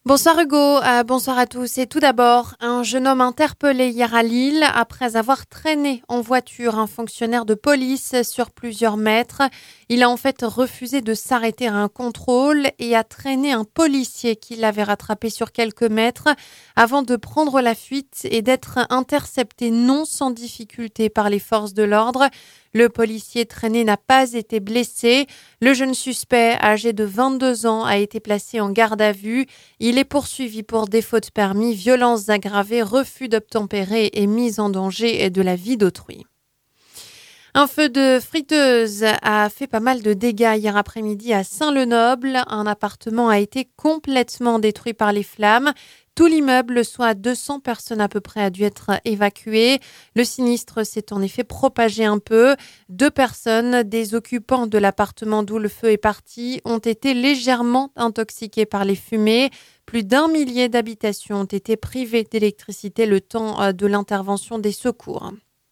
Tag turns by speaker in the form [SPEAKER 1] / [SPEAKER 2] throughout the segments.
[SPEAKER 1] Bonsoir Hugo, bonsoir à tous. Et tout d'abord, un jeune homme interpellé hier à Lille après avoir traîné en voiture un fonctionnaire de police sur plusieurs mètres. Il a en fait refusé de s'arrêter à un contrôle et a traîné un policier qui l'avait rattrapé sur quelques mètres avant de prendre la fuite et d'être intercepté non sans difficulté par les forces de l'ordre. Le policier traîné n'a pas été blessé. Le jeune suspect, âgé de 22 ans, a été placé en garde à vue. Il est poursuivi pour défaut de permis, violences aggravées, refus d'obtempérer et mise en danger de la vie d'autrui. Un feu de friteuse a fait pas mal de dégâts hier après-midi à Saint-Lenoble. Un appartement a été complètement détruit par les flammes. Tout l'immeuble, soit 200 personnes à peu près, a dû être évacué. Le sinistre s'est en effet propagé un peu. 2 personnes, des occupants de l'appartement d'où le feu est parti, ont été légèrement intoxiquées par les fumées. Plus d'1 millier d'habitations ont été privées d'électricité le temps de l'intervention des secours.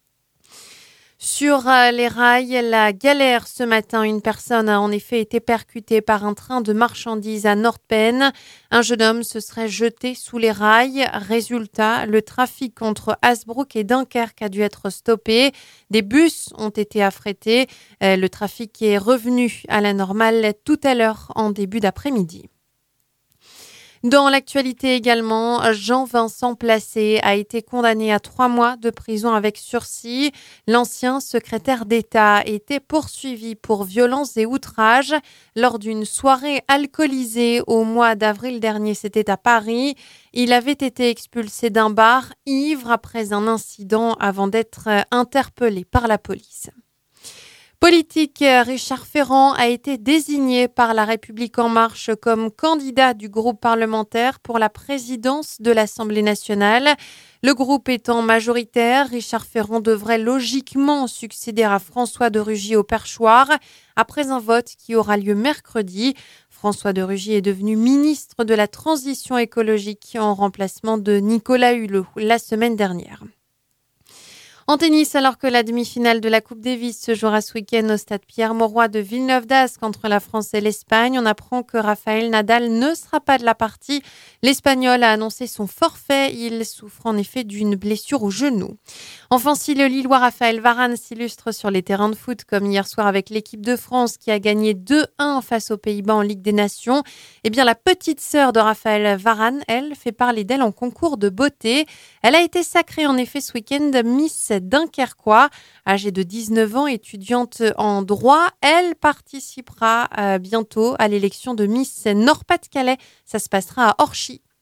[SPEAKER 1] Sur les rails, la galère ce matin. Une personne a en effet été percutée par un train de marchandises à Noordpeene. Un jeune homme se serait jeté sous les rails. Résultat, le trafic entre Hasbrook et Dunkerque a dû être stoppé. Des bus ont été affrétés. Le trafic est revenu à la normale tout à l'heure en début d'après-midi. Dans l'actualité également, Jean-Vincent Placé a été condamné à 3 mois de prison avec sursis. L'ancien secrétaire d'État était poursuivi pour violences et outrages lors d'une soirée alcoolisée au mois d'avril dernier. C'était à Paris. Il avait été expulsé d'un bar ivre après un incident avant d'être interpellé par la police. Politique, Richard Ferrand a été désigné par La République En Marche comme candidat du groupe parlementaire pour la présidence de l'Assemblée nationale. Le groupe étant majoritaire, Richard Ferrand devrait logiquement succéder à François de Rugy au perchoir après un vote qui aura lieu mercredi. François de Rugy est devenu ministre de la Transition écologique en remplacement de Nicolas Hulot la semaine dernière. En tennis, alors que la demi-finale de la Coupe Davis se jouera ce week-end au stade Pierre-Mauroy de Villeneuve-d'Ascq entre la France et l'Espagne, on apprend que Rafael Nadal ne sera pas de la partie. L'Espagnol a annoncé son forfait. Il souffre en effet d'une blessure au genou. Enfin, si le Lillois Raphaël Varane s'illustre sur les terrains de foot comme hier soir avec l'équipe de France qui a gagné 2-1 face aux Pays-Bas en Ligue des Nations, eh bien la petite sœur de Raphaël Varane, elle, fait parler d'elle en concours de beauté. Elle a été sacrée en effet ce week-end Miss Dunkerquois, âgée de 19 ans, étudiante en droit. Elle participera bientôt à l'élection de Miss Nord-Pas-de-Calais. Ça se passera à Orchy.